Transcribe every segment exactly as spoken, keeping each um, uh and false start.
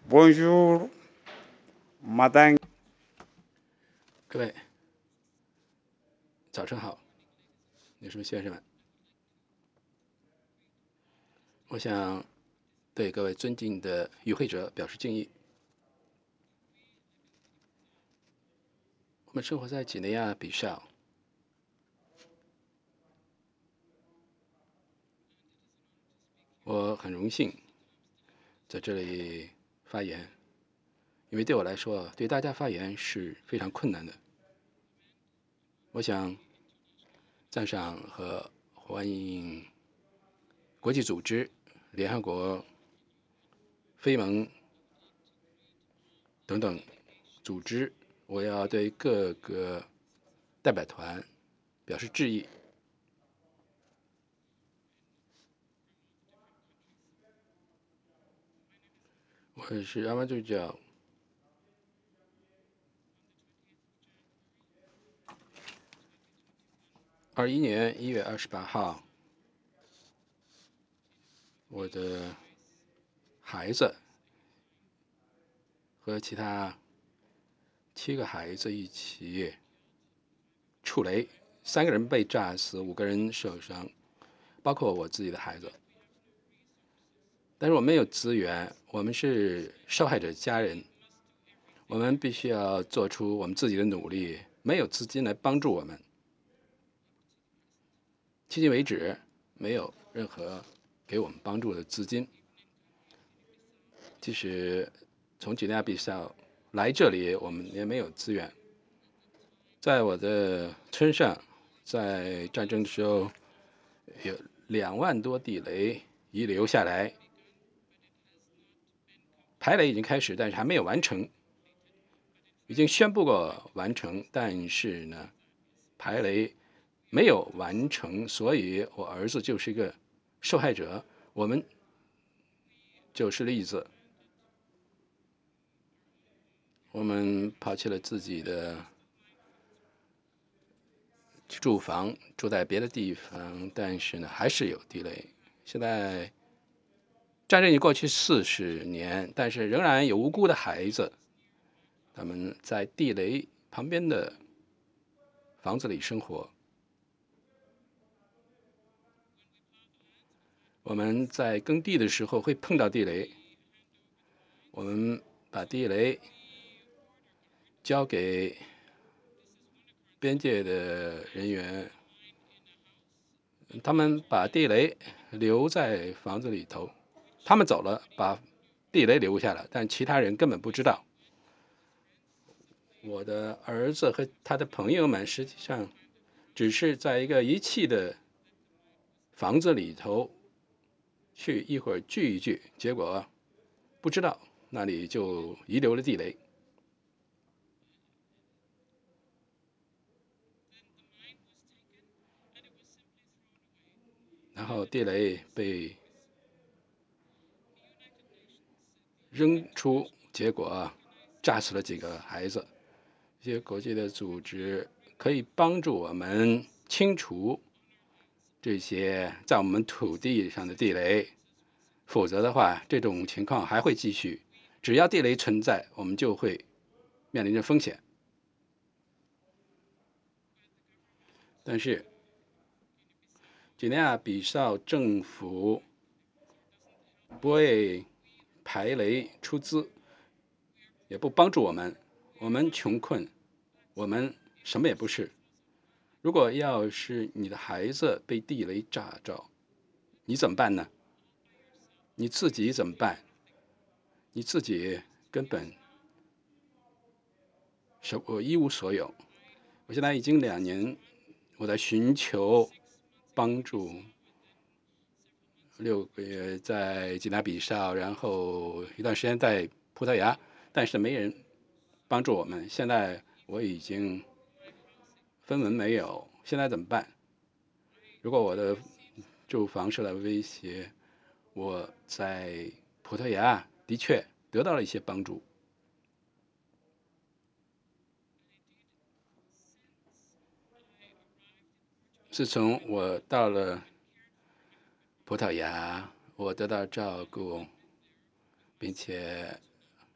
Bonjour, matin。 各位，早晨好，女士们、先生们，我想对各位尊敬的与会者表示敬意。我们生活在几内亚比绍，我很荣幸在这里发言，因为对我来说，对大家发言是非常困难的。我想赞赏和欢迎国际组织、联合国、非盟等等组织，我要对各个代表团表示致意。我是阿曼杜教。二一年一月二十八号，我的孩子和其他七个孩子一起触雷，三个人被炸死，五个人受伤，包括我自己的孩子。但是我们没有资源，我们是受害者家人，我们必须要做出我们自己的努力，没有资金来帮助我们。迄今为止，没有任何给我们帮助的资金。即使从几内亚比绍来这里，我们也没有资源。在我的村上，在战争的时候，有两万多地雷遗留下来，排雷已经开始，但是还没有完成。已经宣布过完成，但是呢，排雷没有完成，所以我儿子就是一个受害者，我们就是例子。我们抛弃了自己的住房，住在别的地方，但是呢，还是有地雷。现在战争已经过去四十年，但是仍然有无辜的孩子，他们在地雷旁边的房子里生活。我们在耕地的时候会碰到地雷，我们把地雷交给边界的人员，他们把地雷留在房子里头，他们走了，把地雷留下了，但其他人根本不知道。我的儿子和他的朋友们实际上只是在一个遗弃的房子里头去一会儿聚一聚，结果不知道那里就遗留了地雷。然后地雷被扔出，结果炸死了几个孩子。一些国际的组织可以帮助我们清除这些在我们土地上的地雷，否则的话，这种情况还会继续。只要地雷存在，我们就会面临着风险。但是，几内亚比绍政府不为排雷出资，也不帮助我们。我们穷困，我们什么也不是。如果要是你的孩子被地雷炸着，你怎么办呢？你自己怎么办？你自己根本是我一无所有。我现在已经两年，我在寻求帮助，六个月在几内比绍，然后一段时间在葡萄牙，但是没人帮助我们。现在我已经分文没有，现在怎么办？如果我的住房受到威胁，我在葡萄牙的确得到了一些帮助。自从我到了葡萄牙，我得到照顾，并且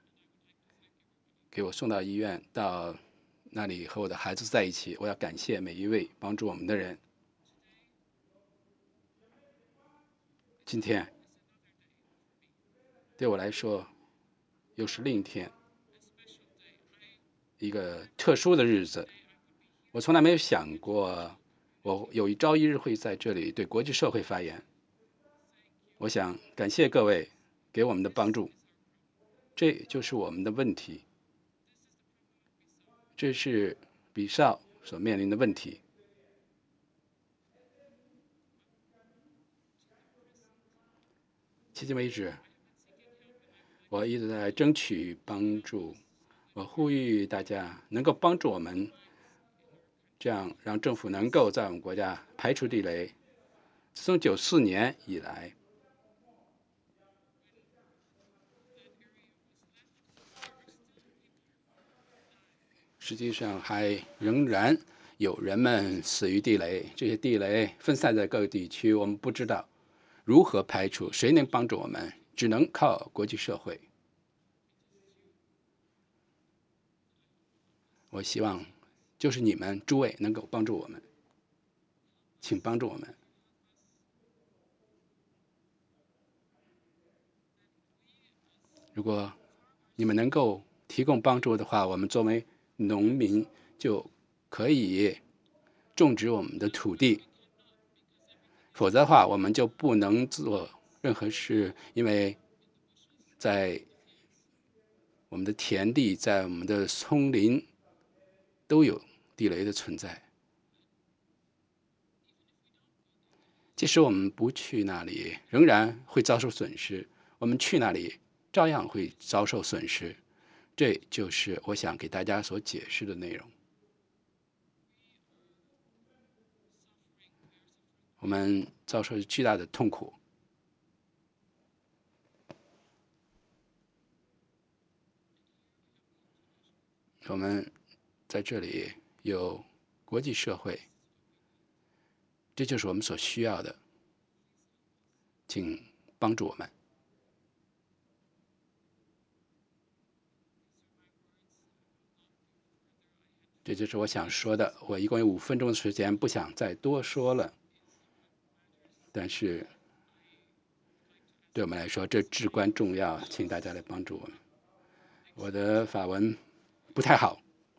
给我送到医院，到那里和我的孩子在一起。我要感谢每一位帮助我们的人。今天对我来说又是另一天，一个特殊的日子。我从来没有想过我有一朝一日会在这里对国际社会发言。我想感谢各位给我们的帮助，这就是我们的问题，这是比绍所面临的问题。迄今为止，我一直在争取帮助，我呼吁大家能够帮助我们，这样让政府能够在我们国家排除地雷。从九四年以来，实际上还仍然有人们死于地雷，这些地雷分散在各个地区，我们不知道如何排除，谁能帮助我们？只能靠国际社会。我希望就是你们诸位能够帮助我们，请帮助我们。如果你们能够提供帮助的话，我们作为农民就可以种植我们的土地，否则的话我们就不能做任何事，因为在我们的田地，在我们的丛林都有地雷的存在。即使我们不去那里，仍然会遭受损失；我们去那里，照样会遭受损失。这就是我想给大家所解释的内容。我们遭受巨大的痛苦。我们在这里有国际社会，这就是我们所需要的，请帮助我们。这就是我想说的。我一共有五分钟的时间，不想再多说了。但是对我们来说，这至关重要，请大家来帮助我们。我的法文不太好，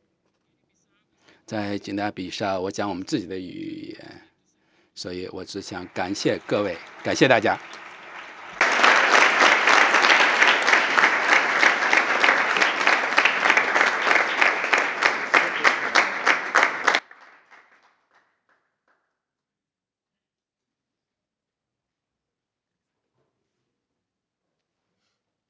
在吉纳比绍我讲我们自己的语言，所以我只想感谢各位，感谢大家。